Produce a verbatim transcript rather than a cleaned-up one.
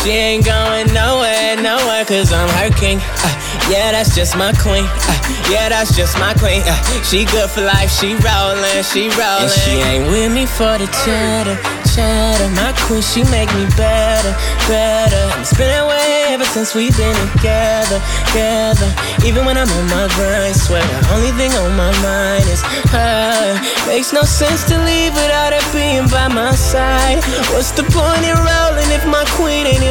She ain't going nowhere, nowhere, cause I'm her king. Uh, yeah, that's just my queen. Uh, yeah, that's just my queen. Uh, she good for life, she rollin', she rollin'. And she ain't with me for the cheddar, cheddar. My queen, she make me better, better. It's been that way ever since we've been together, together. Even when I'm on my grind, swear the only thing on my mind is her. Makes no sense to leave without her being by my side. What's the point in rolling if my queen ain't